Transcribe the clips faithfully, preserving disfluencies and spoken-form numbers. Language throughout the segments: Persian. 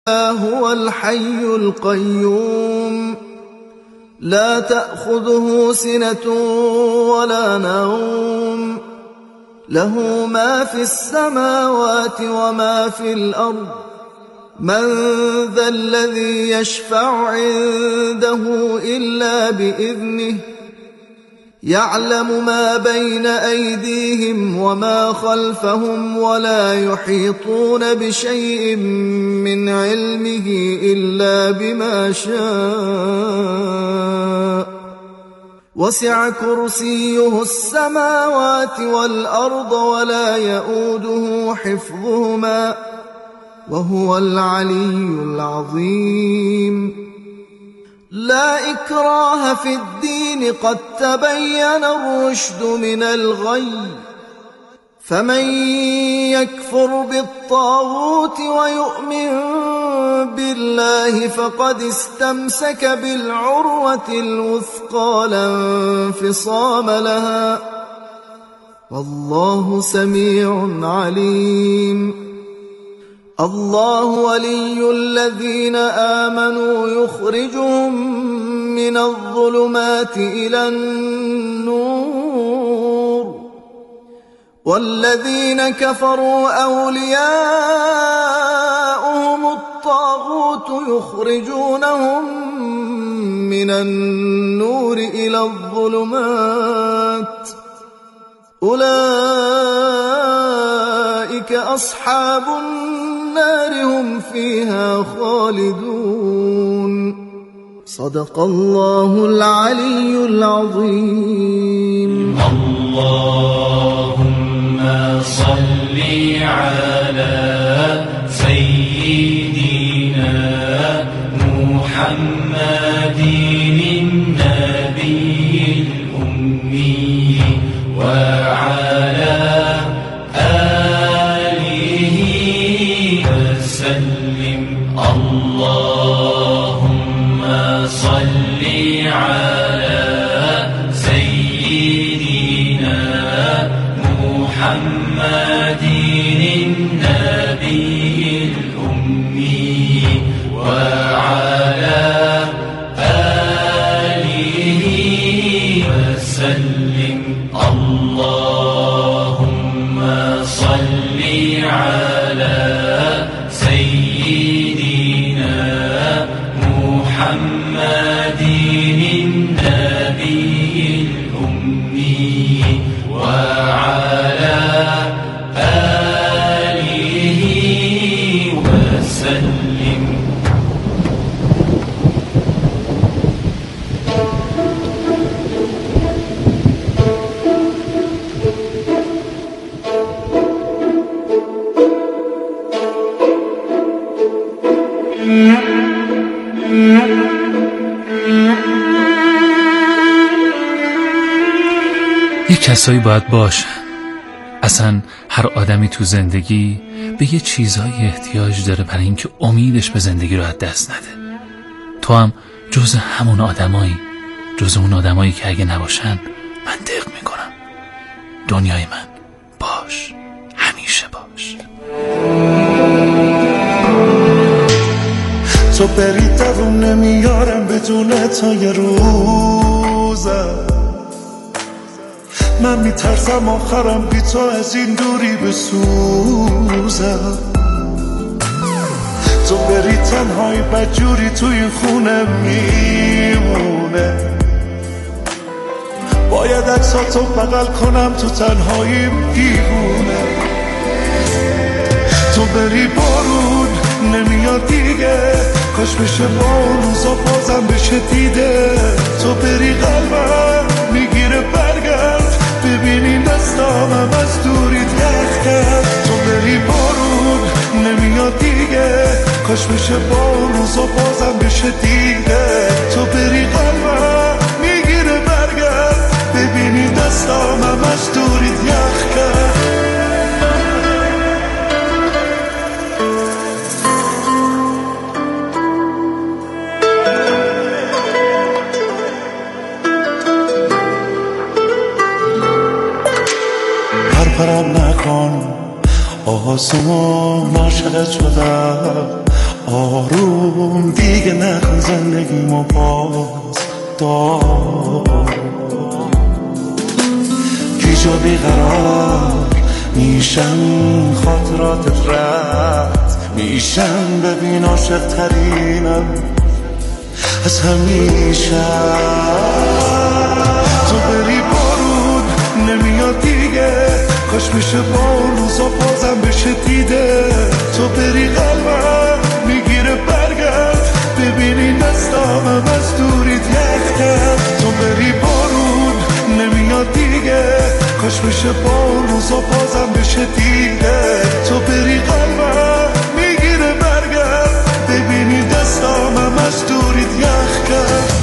هو الحي القيوم لا تأخذه سنة ولا نوم له ما في السماوات وما في الأرض من ذا الذي يشفع عنده إلا بإذنه يعلم ما بين أيديهم وما خلفهم ولا يحيطون بشيء من علمه إلا بما شاء وسع كرسيه السماوات والأرض ولا يؤوده حفظهما وهو العلي العظيم لا إكراه في الدين قد تبين الرشد من الغي فمن يكفر بالطاغوت ويؤمن بالله فقد استمسك بالعروة الوثقى لا انفصام لها والله سميع عليم الله ولي الذين آمنوا يخرجهم من الظلمات إلى النور والذين كفروا أولياؤهم الطاغوت يخرجونهم من النور إلى الظلمات أولئك أصحاب النار هم فيها خالدون صدق الله العلي العظيم. اللهم صل على سيدنا محمد النبي الأمي وعلى آله وسلم. اللهم صل على سيدنا محمد النبي الأمي وعلى آله وسلم. اللهم صل على سيدنا محمد النبي الأمي وعلى آله وسلم. یه کسایی باید باشن. اصلا هر آدمی تو زندگی به یه چیزایی احتیاج داره برای اینکه امیدش به زندگی رو از دست نده. تو هم جز همون آدمایی، جز اون آدمایی که اگه نباشن من دق میکنم. دنیای من باش، همیشه باش. تو بری دوم نمیارم بدون تا یه روزم. من میترسم آخرم بی تو از این دوری بسوزم. تو بری تنهایی بدجوری تو این خونه میمونه. باید عکساتو بغل کنم تو تنهایی دیوونه. تو بری بارون نمیاد دیگه، کاش بشه با اون روزا بازم بشه دیده. تو بری قلبم میگیره برگرد، ببینی دستامم از دوریت یخ کرد. تو بری بارون نمیاد دیگه، کاش بشه با اون روزا بازم بشه دیده. تو بری قلبم میگیره برگرد، ببینی دستامم از دوریت یخ کرد. پرپرم نکن آسمون، عاشقت شدم آروم دیگه نکن زندگیمو باز دار گیجا بیقرار میشن خاطراتت رد میشن ببین عاشق ترینم از همیشه تو بری بارون نمیاد دیگه کاش میشه با روزا بازم بشه دیده تو بری قلبم میگیره برگرد ببینی دستامم از دوریت یک کرد تو بری بارون نمیاد دیگه کاش میشه با روزا بازم بشه دیده تو بری قلبم میگیره برگرد ببینی دستامم از دوریت یک کرد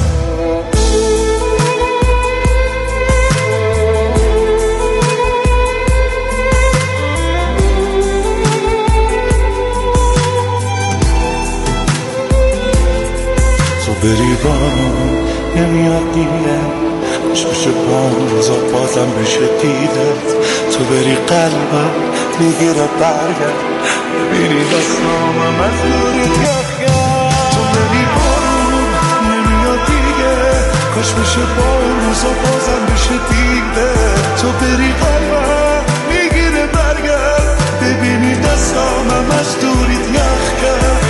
بری بارون نمیاد دیگه کاش بشه با روزا بازم بشه دیده تو بری قلبم میگیره برگرد ببینی دستامم از دوری یخ تو بری بارون نمیاد دیگه کاش بشه با روزا بازم بشه دیده تو بری قلبم میگیره برگرد ببینی دستامم از دوری یخ کرد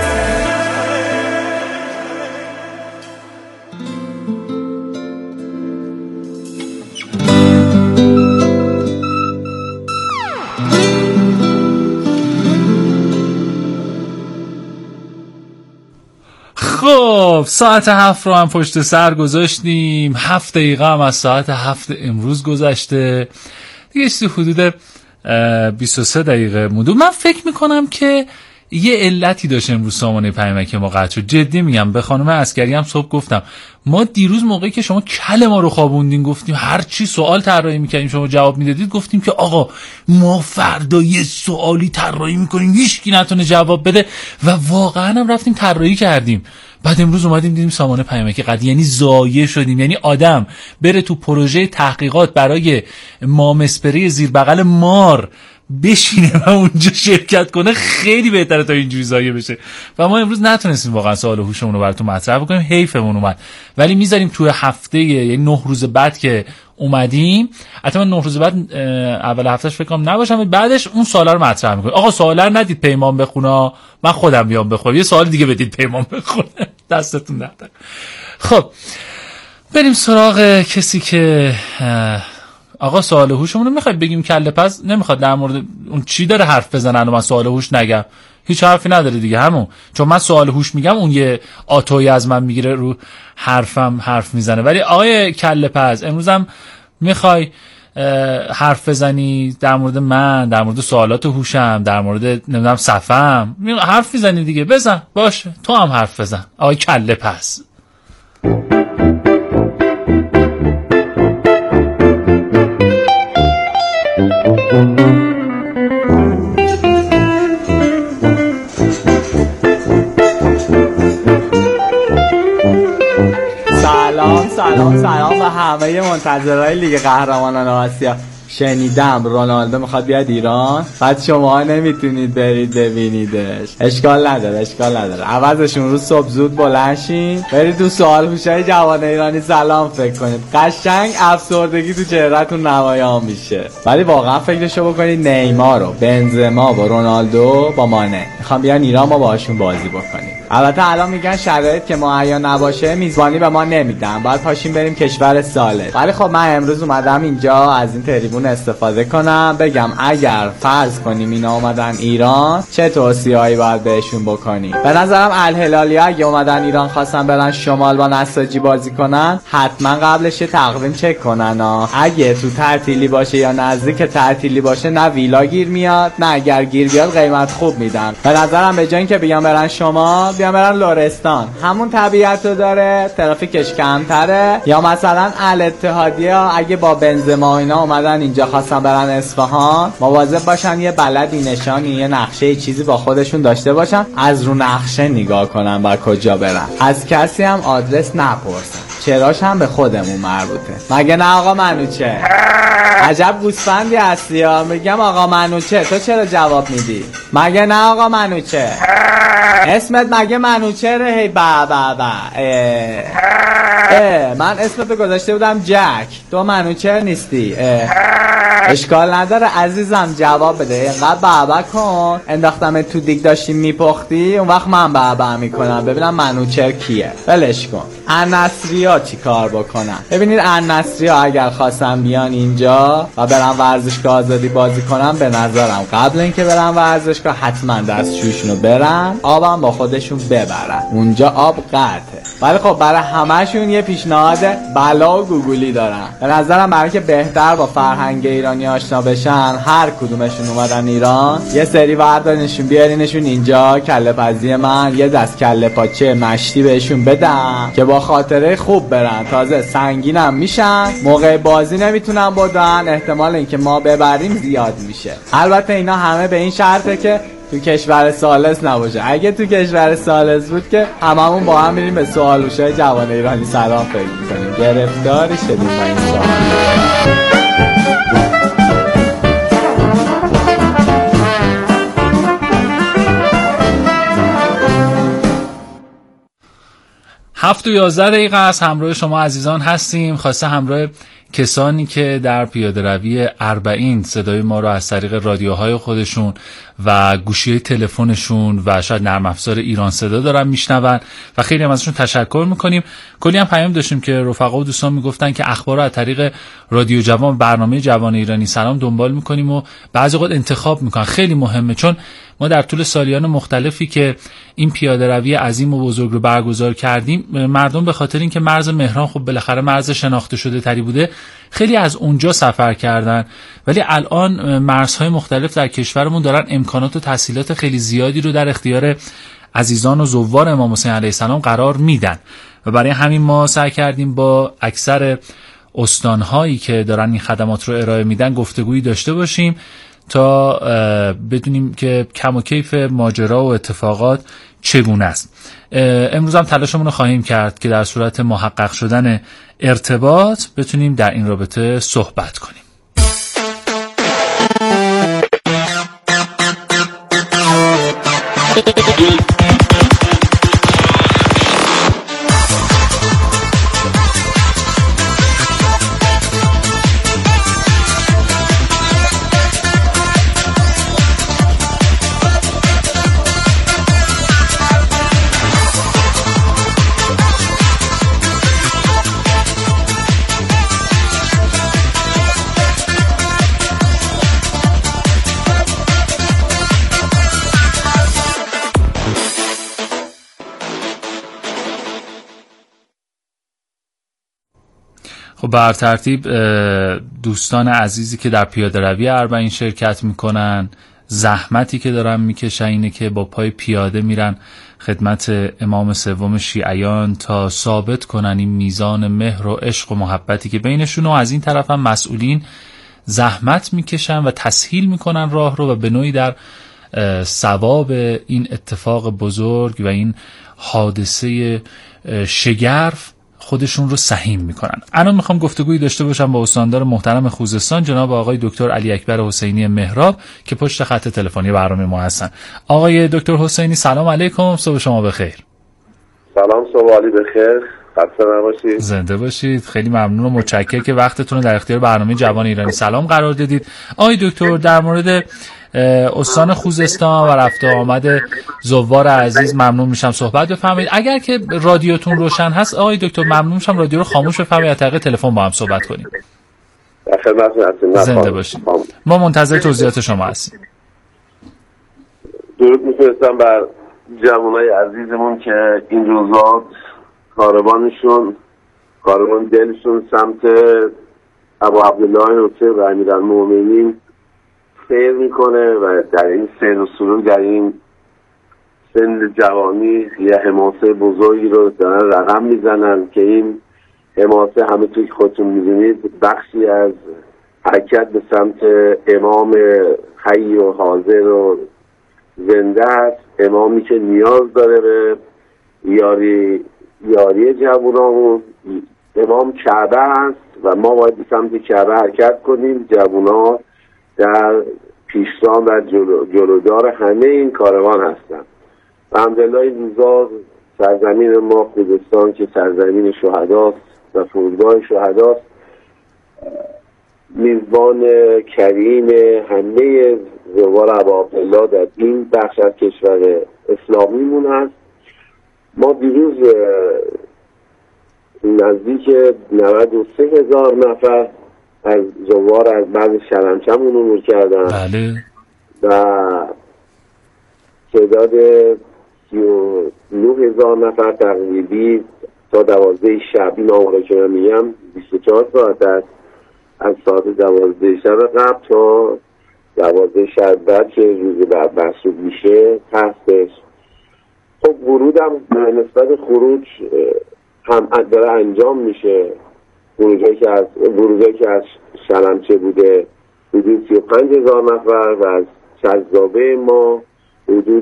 خب ساعت هفت رو هم پشت سر گذاشتیم. هفت دقیقه هم از ساعت هفت امروز گذشته دیگه، چیزی حدود بیست و سه دقیقه مونده. من فکر میکنم که یه علتی داشت امروز سامانه پیامک ما قطع شد. جدی میگم، به خانم عسکری هم صبح گفتم ما دیروز موقعی که شما کل ما رو خوابوندین گفتیم هر چی سوال طراحی میکردیم شما جواب میدادید، گفتیم که آقا ما فردا یه سوالی طراحی میکنیم هیچ کی نتونه جواب بده و واقعا هم رفتیم طراحی کردیم. بعد امروز اومدیم دیدیم سامانه پیامک قطع، یعنی ضایع شدیم. یعنی آدم بره تو پروژه تحقیقات برای مامسپری زیر بغل مار بشینه و اونجا شرکت کنه خیلی بهتره تا اینجوری ضایع بشه و ما امروز نتونستیم واقعا سوال هوشمون رو براتون مطرح بکنیم. حیفمون اومد، ولی میذاریم توی هفته یعنی نه روز بعد که اومدیم، حتما نه روز بعد اول هفتهش فکر کنم نباشم، بعدش اون سوالا رو مطرح میکنیم. آقا سوالا رو ندید پیمان بخونه، من خودم میام بخونم، یه سوال دیگه بدید پیمان بخونه، دستتون درد. خب بریم سراغ کسی که آقا سوال هوشمون رو میخواید بگیم کله پس نمیخواد در مورد اون چی داره حرف بزنن و من سوال هوش نگم، هیچ حرفی نداره دیگه همون، چون من سوال هوش میگم اون یه آتوی از من میگیره رو حرفم حرف میزنه. ولی آقای کله پز امروزم میخوای حرف بزنی در مورد من، در مورد سوالات هوشم، در مورد نمیدونم صفم حرف میزنی دیگه، بزن باشه تو هم حرف بزن آقای کله پز. سلام سلام سلام به همه منتظرهای لیگ قهرمانان آسیا. شنیدم رونالدو میخواد بیاد ایران، بعد شما نمیتونید برید ببینیدش. اشکال نداره اشکال نداره عوضشون رو صبح زود بلند شین برید تو سوال هوشای جوان ایرانی سلام فکر کنید، قشنگ افسردگی تو چهرهتون نمایان میشه. ولی واقعا فکرشو بکنید نیمار و بنزما و رونالدو با مانه میخوام بیان ایران، ما باهاشون بازی بکنیم. البته الان میگن شرایط که مهیا نباشه میزبانی به ما نمیدن، باید پاشیم بریم کشور ساله. ولی خب من امروز اومدم اینجا از این تریبون استفاده کنم بگم اگر فرض کنیم اینا اومدن ایران چه توصیه‌ای باید بهشون بکنیم. به نظرم الهلالیا اگه اومدن ایران خواستن برن شمال با نساجی بازی کنن، حتما قبلش یه تقویم چک کنن ها. اگه تو تعطیلی باشه یا نزدیک تعطیلی باشه نه ویلا گیر میاد نه اگر گیر بیاد قیمت خوب میدن. به نظرم به جای اینکه بیان برن شمال بیان برن لرستان، همون طبیعت رو داره، ترافیکش کمتره. یا مثلا الاتحادیه اگه با بنزما اینا اومدن اینجا خواستن برن اصفهان، مواظب باشن یه بلدی نشانی یه نقشه چیزی با خودشون داشته باشن، از رو نقشه نگاه کنن با کجا برن، از کسی هم آدرس نپرسن، چراش هم به خودمون مربوطه. مگه نه آقا منوچه؟ عجب گوسفندی هستی ها. میگم آقا منوچه تو چرا جواب میدی؟ مگه نه آقا منوچه؟ اسمت مگه منوچهره؟ هی با با با اه. اه. من اسمتو گذاشته بودم جک، تو منوچهر نیستی. اه. اشکال نداره عزیزم، جواب بده. اینقدر بابا کن انداختم تو دیگ داشتی میپختی، اون وقت من بابا میکنم ببینم منوچهر کیه. ولش کن. النصریا چی کار بکنن؟ ببینید النصریا اگر خواستم بیان اینجا و برن ورزشگاه آزادی بازی کنن، به نظرم قبل اینکه برن ورزشگاه حتما دستشویشونو برن، آبم با خودشون ببرن. اونجا آب قطعه. ولی خب برای همه‌شون یه پیشنهاد بلا و گوگولی دارم. به نظرم برای که بهتر با فرهنگ ایرانی آشنا بشن، هر کدومشون اومدن ایران یه سری وردارنشون بیارینشون اینجا، کله پزی من یه دست کله پاچه مشتی بهشون بدم که با خاطره خوب برن. تازه سنگینم میشن، موقع بازی نمیتونن بدن، احتمال اینکه ما ببریم زیاد میشه. البته اینا همه به این شرطه که تو کشور ثالث نباشه. اگه تو کشور ثالث بود که هممون با هم میریم به سوالوشای جوان ایرانی سلام فکر میکنیم. گرفتاری شدیم با این سوال. هفت و یازده دقیقه است همراه شما عزیزان هستیم. خواسته همراه کسانی که در پیاده روی اربعین صدای ما رو از طریق رادیوهای خودشون و گوشی تلفنشون و شاید نرم افزار ایران صدا دارن میشنون و خیلی هم ازشون تشکر میکنیم. کلی هم پیام داشتیم که رفقا و دوستان میگفتن که اخبار رو از طریق رادیو جوان، برنامه جوان ایرانی سلام دنبال میکنیم و بعضی وقت انتخاب میکنن. خیلی مهمه، چون ما در طول سالیان مختلفی که این پیاده روی عظیم و بزرگ رو برگزار کردیم، مردم به خاطر اینکه مرز مهران خب بالاخره مرز شناخته شده تری بوده، خیلی از اونجا سفر کردن. ولی الان مرزهای مختلف در کشورمون دارن امکانات و تسهیلات خیلی زیادی رو در اختیار عزیزان و زوار امام حسین علیه السلام قرار میدن و برای همین ما سعی کردیم با اکثر استانهایی که دارن این خدمات رو ارائه میدن گفتگویی داشته باشیم تا بدونیم که کم و کیف ماجرا و اتفاقات چگونه است. امروز هم تلاشمون رو خواهیم کرد که در صورت محقق شدن ارتباط بتونیم در این رابطه صحبت کنیم. خب بر ترتیب دوستان عزیزی که در پیاده روی اربعین شرکت میکنن، زحمتی که دارن میکشن اینه که با پای پیاده میرن خدمت امام سوم شیعیان تا ثابت کنن این میزان مهر و عشق و محبتی که بینشون، و از این طرف هم مسئولین زحمت میکشن و تسهیل میکنن راه رو و به نوعی در ثواب این اتفاق بزرگ و این حادثه شگرف خودشون رو سهیم میکنن. الان میخوام گفتگویی داشته باشم با استاندار محترم خوزستان جناب آقای دکتر علی اکبر حسینی مهراب که پشت خط تلفنی برنامه ما هستن. آقای دکتر حسینی سلام علیکم، صبح شما بخیر. سلام، صبح علی بخیر، خسته نباشید. زنده باشید. خیلی ممنون و متشکرم که وقتتون رو در اختیار برنامه جوان ایرانی سلام قرار دادید. آقای دکتر، در مورد استان خوزستان و رفت و آمد زوار عزیز ممنون میشم صحبت بفرمایید. اگر که رادیوتون روشن هست آقای دکتر ممنون میشم رادیو رو خاموش بفرمایید، از طریق تلفن با هم صحبت کنیم. در خدمتتون هستیم. زنده باشید. ما منتظر توضیحات شما هستیم. درود میفرستم بر جوانای عزیزمون که این روزا کاروانشون کاروان دلشون سمت ابو عبدالله حسین و امیرالمومنین سیر میکنه و در این سیر و سرور در این سن جوانی یه حماسه بزرگی رو دارن رقم میزنن که این حماسه همه توی خودتون میدونید بخشی از حرکت به سمت امام حی و حاضر و زنده است، امامی که نیاز داره به یاری یاری جوانامون. امام کعبه است و ما باید به سمت کعبه حرکت کنیم. جوونا در پیشران و جلو، جلودار همه این کاروان هستن الحمدلله این روزا سرزمین ما خوزستان که سرزمین شهداست و فرودگاه شهداست میزبان کریم همه زوار ابا عبدالله در این بخش از کشور اسلامیمون هست. ما دیروز نزدیک نود و سه هزار نفر از زوار از بعض شرمچمون عبور کردن. بله. و تعداد سی و نه هزار نفر تقریبی تا دوازده شب، این آماره که من میگم بیست و چهار ساعت است، از ساعت دوازده شب قبل تا دوازده شب بعد که روز بعد محسوب میشه هستش. خب ورود هم نسبت خروج هم داره انجام میشه. ورودی که از ورودی که از شلمچه بوده حدود سی و پنج هزار نفر و از چزابه ما حدود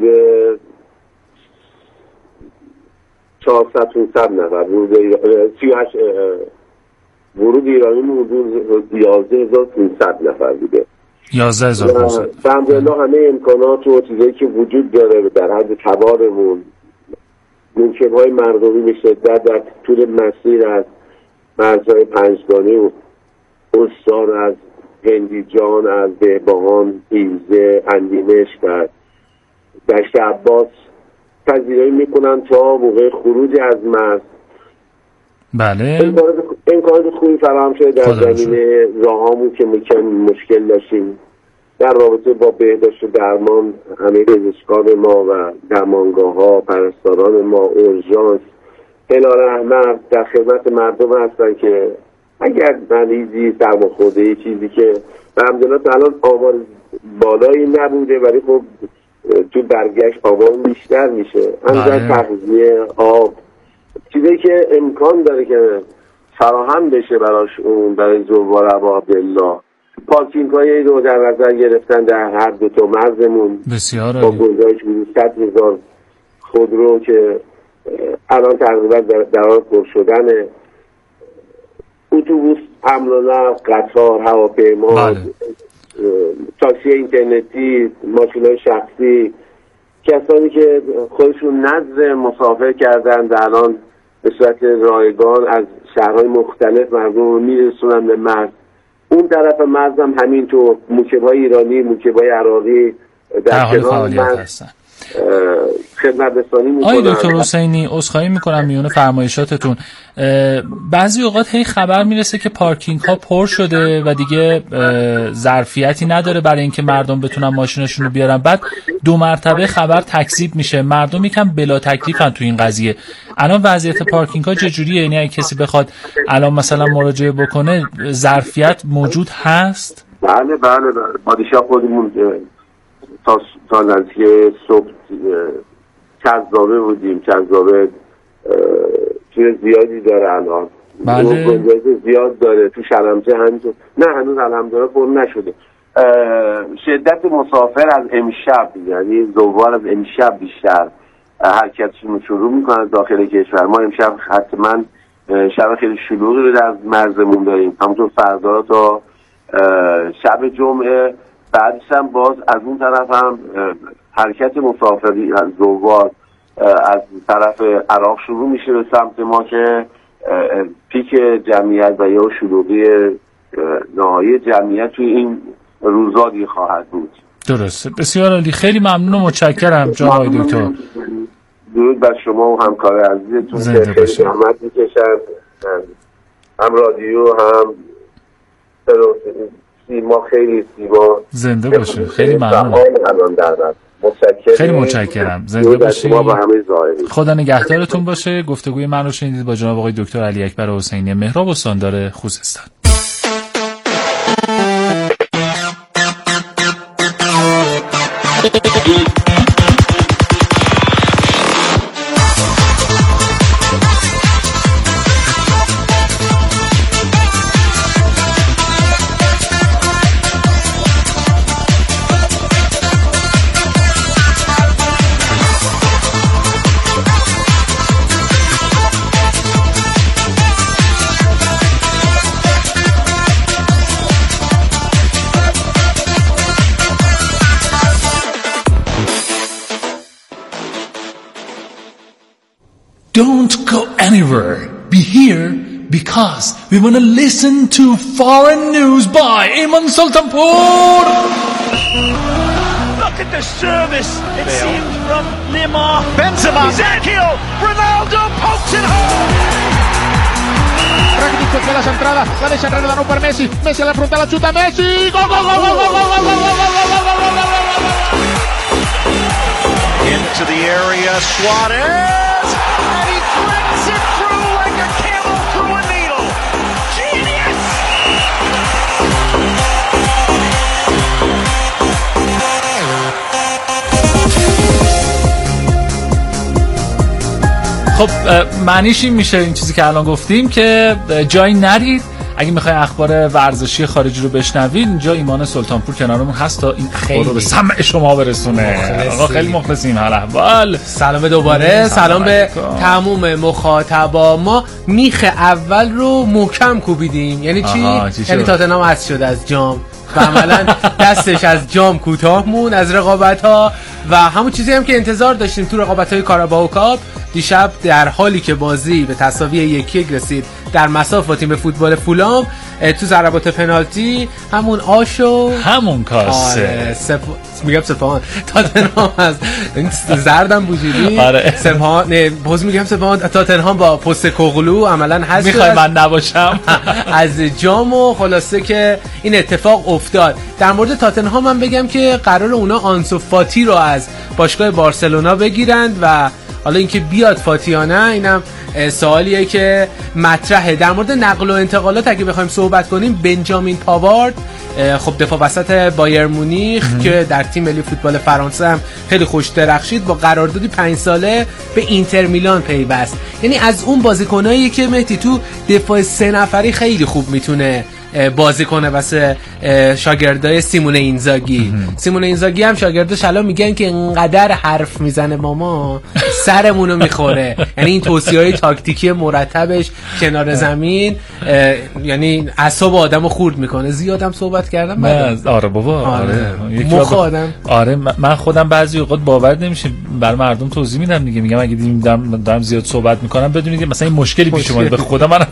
چهارصد پانصد نفر. ورود سی و هشت ورود ایرانی حدود یازده هزار و پانصد نفر بوده. یازده هزار و پانصد. الحمدلله همه امکانات و چیزایی که وجود داره در حد تبارمون، موکب‌های مردمی به شدت در طول مسیر از مرزهای پنجگانه و استان، از هندیجان، از بهبهان، ایزه، اندیمشک و دشت عباس پذیرایی میکنن تا موقع خروج از مرز. بله. امکانات خوبی فراهم شده در زمینه راهامون که مشکل داشتیم در رابطه با بهداشت و درمان. همه پزشکان ما و درمانگاه ها، پرستاران ما، اورژانس، هلال احمر در خدمت مردم هستن که اگر مریضی سرماخورده چیزی که الحمدلله تا الان آمار بالایی نبوده ولی خب تو برگشت آمار بیشتر میشه، انزر تغذیه، آب، چیزی که امکان داره که فراهم بشه براش اون برای زوار ابا عبدالله. پارکینگ هایی رو در نظر گرفتن در هر دو تا مرزمون بسیار با گنجایش حدود صد هزار خودرو که الان تقریبا در, در حال پر شدن. اتوبوس، حمل و نقل، قطار، هواپیما، بله. تاکسی اینترنتی، ماشین‌های شخصی، کسانی که خودشون نزد مسافر کردن در الان به صورت رایگان از شهرهای مختلف مردم رو میرسونن به مرز. اون طرف مرز هم همینطور موکب‌های ایرانی، موکب‌های عراقی در کنار مرز هستن، خدمت رسانی میکنن. آقای دکتر حسینی عذرخواهی میکنم میونه فرمایشاتتون، بعضی اوقات هی خبر میرسه که پارکینگ ها پر شده و دیگه ظرفیتی نداره برای اینکه مردم بتونن ماشینشون رو بیارن، بعد دو مرتبه خبر تکذیب میشه، مردم یکم بلا تکلیفن تو این قضیه. الان وضعیت پارکینگ ها چجوریه؟ یعنی اگه کسی بخواد الان مثلا مراجعه بکنه ظرفیت موجود هست؟ بله بله بله. پادشاه خودمون تا تا نزدیک صبح چزابه بودیم. چزابه چیز زیادی داره الان. بله. گنجایش زیاد داره. تو شلمچه همینطور. نه هنوز الحمدلله پر نشده. شدت مسافر از امشب، یعنی زوار از امشب بیشتر حرکتشون شروع میکنن داخل کشور. ما امشب حتما شب خیلی شلوغی رو در مرزمون داریم، همونطور فردا تا شب جمعه. بعدش هم باز از اون طرف هم حرکت مسافری از زوار از طرف عراق شروع میشه به سمت ما که پیک جمعیت و یا شلوغی نهایی جمعیت توی این روزا دیگه خواهد بود. درسته. بسیار عالی، خیلی ممنون و متشکرم جناب آقای دکتر. درود بر شما و همکار عزیزتون که خیلی زحمت میکشن، هم رادیو هم سیما خیلی سیما. زنده باشه. خیلی ممنون. خیلی متشکرم. زنده باشید. خدا نگهدارتون باشه. گفتگوی من رو شنیدید با جناب آقای دکتر علی اکبر حسینی مهراب استاندار خوزستان. Don't go anywhere. Be here because we want to listen to foreign news by Iman Sultanpur. Look at the service. It Bale. seems from Neymar. Benzema. Ezekiel. Ronaldo pokes it home. Rakitic che la centrata, la deixa entrare da non per Messi. Messi alla fronte, la ciuta Messi. Gol gol gol gol gol gol gol gol gol. Into the area, Suarez, and he threads it through like a camel through a needle. Genius! خب معنیش این میشه این چیزی که الان گفتیم که جایی نرید. اگه میخوای اخبار ورزشی خارجی رو بشنوید اینجا ایمان سلطانپور کنارمون هست تا این اخبار رو به سمع شما برسونه. آقا خیلی مخلصیم. هر احوال؟ سلام دوباره. سلام, سلام به تمام مخاطبا. ما میخ اول رو محکم کوبیدیم. یعنی چی؟ یعنی تاتنهام حذف شد از جام و عملا دستش از جام کوتاه مون از رقابت ها و همون چیزی هم که انتظار داشتیم تو رقابت های کاراباو کاپ. دیشب در حالی که بازی به تساوی یک یک رسید در مساف با تیم فوتبال فولام، تو ضربات پنالتی همون آشو همون کاسه آره سپ... میگم سپاهان تاتنهام از زردم بوجودی آره. سپاهان نه باز میگم سپاهان تاتنهام با پست کوغلو عملا حذف میخوای من نباشم از جام و خلاصه که این اتفاق افتاد. در مورد تاتنهام من بگم که قرار اونا آنسو فاتی رو از باشگاه بارسلونا بگیرند و حالا اینکه بیاد فاتی یا نه اینم سوالیه که مطرحه. در مورد نقل و انتقالات اگه بخوایم صحبت کنیم، بنجامین پاوارد خب دفاع وسط بایر مونیخ ام. که در تیم ملی فوتبال فرانسه هم خیلی خوش درخشید، با قراردادی پنج ساله به اینتر میلان پیوست. یعنی از اون بازیکنایی که مهدی تو دفاع سه نفری خیلی خوب میتونه بازی کنه واسه شاگردای سیمون اینزاگی. سیمون اینزاگی هم شاگرداش الان میگن که انقدر حرف میزنه ماما سرمونو میخوره. یعنی این توصیه‌های تاکتیکی مرتبش کنار زمین یعنی اعصاب آدمو خورد میکنه. زیادم صحبت کردم بعد آره بابا آره مخ آدم آره من خودم بعضی اوقات باور نمیشه برای مردم توضیح میدم دیگه، میگم اگه دیدم دارم زیاد صحبت میکنم بدونید که مثلا این مشکلی پیش اومده به خودم من.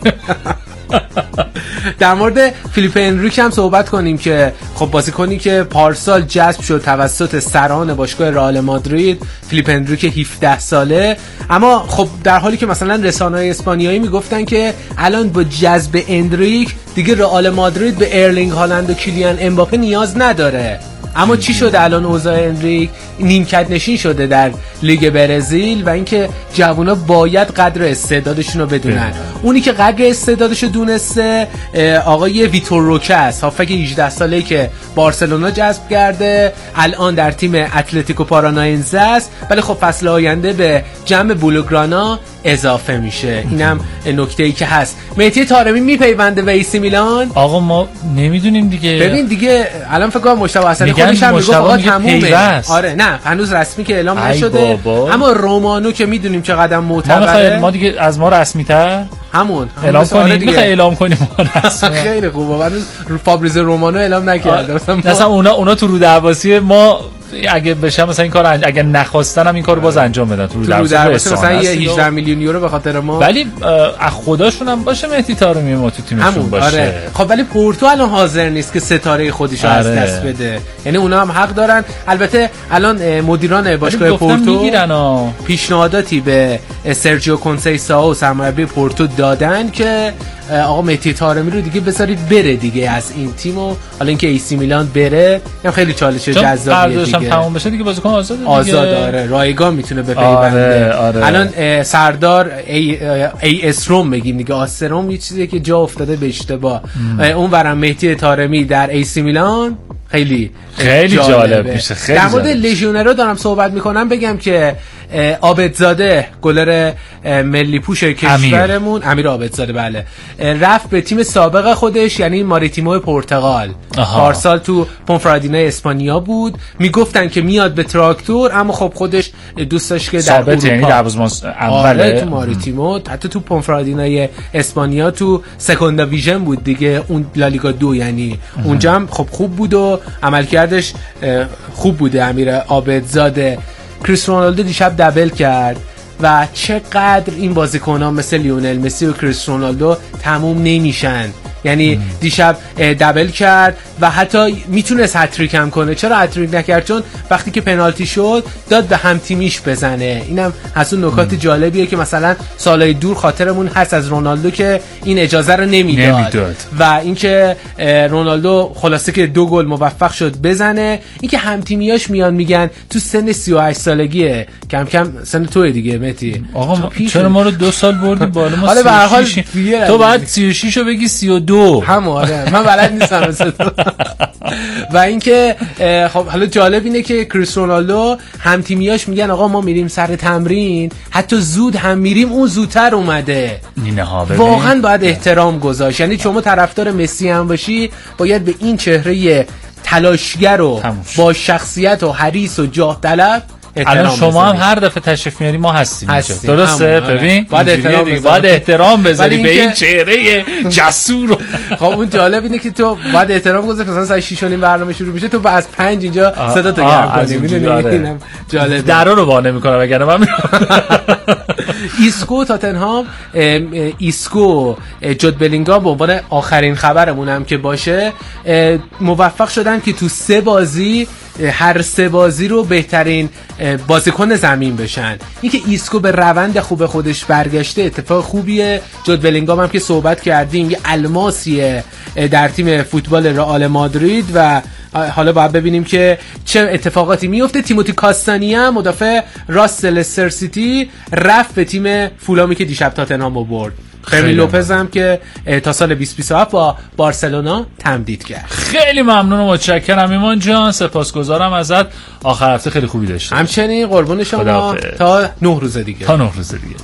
در مورد فیلیپ انریک هم صحبت کنیم که خب بازیکنی که پارسال جذب شد توسط سران باشگاه رئال مادرید، فیلیپ انریک هفده ساله، اما خب در حالی که مثلا رسانه‌های اسپانیایی میگفتن که الان با جذب انریک دیگه رئال مادرید به ارلینگ هالند و کیلیان امباپه نیاز نداره. اما چی شده الان اوضاع انریک؟ نیمکت نشین شده در لیگ برزیل و اینکه جوونا باید قدر استعدادشون رو بدونن. اونی که قدر استعدادش رو دونسته آقای ویتور روکه است، هافک هجده ساله‌ای که بارسلونا جذب کرده، الان در تیم اتلتیکو پاراناینزه است، ولی خب فصل آینده به جمع بلوگرانا اضافه میشه. اینم نکته‌ای که هست. مهدی طارمی میپیونده به ایسی میلان. آقا ما نمیدونیم دیگه. ببین دیگه الان فکر کنم مشتاق حسنی خودش هم میگه آقا تمومه. آره نه هنوز رسمی که اعلام نشده، اما رومانو که میدونیم چقدر معتبره. ما دیگه از ما رسمی تر همون اعلام کنیم. میخوای اعلام کنیم خیلی خوبه. هنوز فابریزو رومانو اعلام نکرده. مثلا اونا اونا تو رو درواسی ما اگه بشه مثلا این کارو انج... اگه نخواستن هم این کارو باز انجام بدن تو رو درواسی مثلا یه هجده میلیون یورو به خاطر ما، ولی از خودشون هم باشه مهدی طارمی ما تو تیمشون باشه. آره. خب ولی پورتو الان حاضر نیست که ستاره خودشو آره. از دست بده. یعنی اونا هم حق دارن. البته الان مدیران باشگاه پورتو پیشنهاداتی به سرجیو کونسیساو سرمربی پورتو دادن که آقا مهدی طارمی رو دیگه بذارید بره دیگه از این تیمو. حالا اینکه ایسی میلان بره هم خیلی چالش جذابیه دیگه. تموم بشه دیگه بازیکن آزاد دیگه. آزاد آره رایگان میتونه بپیونده. آره، آره. الان سردار ای, ای اس روم بگیم دیگه، آسروم یه چیزیه که جا افتاده به اشتباه. اون برام مهدی طارمی در ایسی میلان خیلی خیلی جالب میشه. خیلی در مورد لژیونرو دارم صحبت میکنم بگم که عابدزاده گلر ملی پوش کشورمون امیر عابدزاده بله رفت به تیم سابق خودش یعنی ماریتیمو پرتغال. پارسال تو پونفرادینا اسپانیا بود. میگفتن که میاد به تراکتور، اما خب خودش دوست داشت که در اروپا یعنی دروازه‌بان اوله تو ماریتیمو، حتی تو پونفرادینا اسپانیا تو سکوندا ویژن بود دیگه، اون لالیگا دو یعنی اونجا هم خب خوب بود و عملکردش خوب بوده امیر عابدزاده. کریس رونالدو دیشب دبل کرد و چقدر این بازیکن‌ها مثل لیونل مسی و کریس رونالدو تموم نمیشن. یعنی دیشب دبل کرد و حتی میتونست هتریک هم کنه. چرا هتریک نکرد؟ چون وقتی که پنالتی شد داد به هم تیمیش بزنه. اینم از اون نکات جالبیه که مثلا سالهای دور خاطرمون هست از رونالدو که این اجازه رو نمیداد, نمیداد. و اینکه رونالدو خلاصه که دو گل موفق شد بزنه. اینکه هم تیمیاش میان میگن تو سن سی و هشت سالگیه، کم کم سن توئه دیگه مهدی. آقا ما چرا ما رو دو سال بردی بالا؟ ما حالا به هر حال تو بعد سی و شش رو بگی سی و دو. هم آره من بلد نیستم مثل تو. و اینکه خب حالا جالب اینه که کریس رونالدو هم تیمیاش میگن آقا ما میریم سر تمرین، حتی زود هم میریم، اون زودتر اومده. واقعا باید احترام گذاشت. یعنی شما طرفدار مسی هم باشی باید به این چهره تلاشگر و با شخصیت و حریص و جاه طلب الان شما هم هر دفعه تشریف میاری ما هستیم, هستیم. درسته؟ ببین باید احترام بذاری, باید احترام بذاری به این چهره جسور. خب اون جالب اینه که تو باید احترام گذاری. مثلا ساعت شش و نیم برنامه شروع میشه، تو از پنج اینجا صدا تو گرم کنی. میدونی اینم جالبه. درا رو وا نمیکنه وگرنه من ایسکو تاتنهام، ایسکو جود بلینگام به عنوان آخرین خبرمونم که باشه موفق شدن که تو سه بازی هر سه بازی رو بهترین بازیکن زمین بشن. اینکه ایسکو به روند خوب خودش برگشته اتفاق خوبیه. جود بلینگام هم که صحبت کردیم یه الماسیه در تیم فوتبال رئال مادرید و حالا باید ببینیم که چه اتفاقاتی میفته. تیموتی کاستانیا مدافع راست لستر سیتی رفت به تیم فولامی که دیشب تاتنهام رو برد. فرمی لوپز هم که تا سال بیست بیست و هفت با بارسلونا تمدید کرد. خیلی ممنون و متشکرم ایمان جان، سپاسگزارم ازت. آخر هفته خیلی خوبی داشتی. همچنین قربون شما. تا نه روز دیگه. تا نه روز دیگه.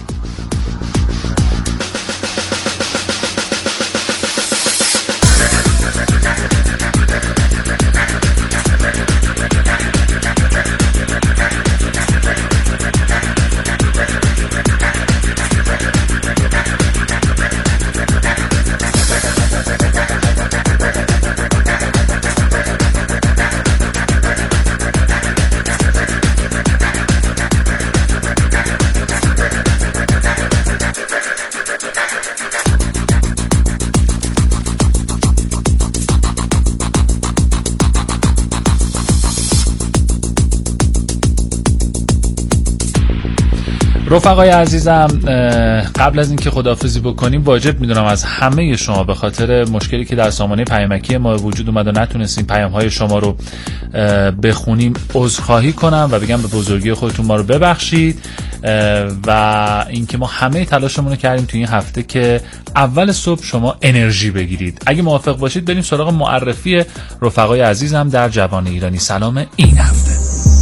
رفقای عزیزم، قبل از اینکه خداحافظی بکنیم واجب میدونم از همه شما به خاطر مشکلی که در سامانه پیامکی ما وجود اومد و نتونستیم پیام‌های شما رو بخونیم عذرخواهی کنم و بگم به بزرگی خودتون ما رو ببخشید و اینکه ما همه تلاشمون رو کردیم تو این هفته که اول صبح شما انرژی بگیرید. اگه موافق باشید بریم سراغ معرفی رفقای عزیزم در جوان ایرانی سلام این هفته.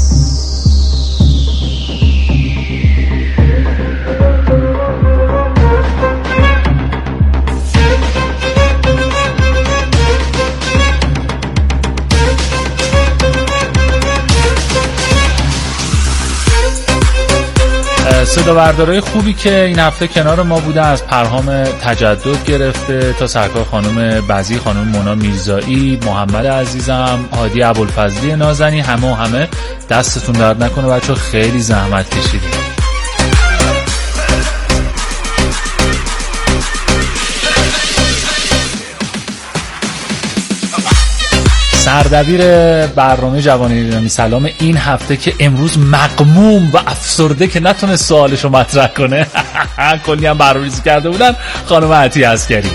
صداوردارای خوبی که این هفته کنار ما بوده از پرهام تجدد گرفته تا سرکار خانم بزی، خانم مونا میرزایی، محمد عزیزم، هادی ابوالفضلی نازنی، همه و همه دستتون درد نکنه بچه، خیلی زحمت کشیدید. سردبیر برنامه جوان ایرانی سلام این هفته که امروز مغموم و افسرده که نتونه سوالشو مطرح کنه کلی هم برنامه‌ریزی کرده بودن، خانم عطیه عسکری.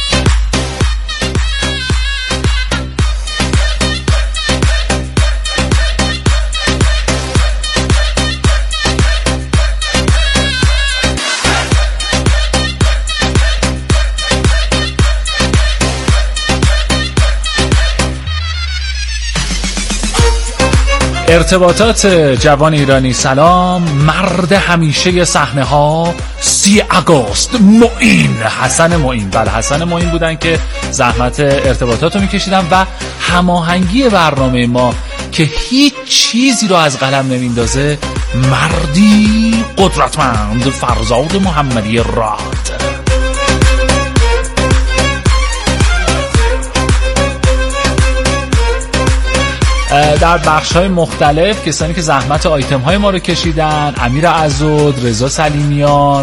ارتباطات جوان ایرانی سلام، مرد همیشه صحنه ها، سی آگوست معین، حسن معین. بله حسن معین بودن که زحمت ارتباطات رو میکشیدن و هماهنگی برنامه ما که هیچ چیزی رو از قلم نمیندازه، مردی قدرتمند فرزاد محمدی راد. در بخش‌های مختلف کسانی که زحمت آیتم‌های ما رو کشیدن: امیر عزود، رضا سلیمیان،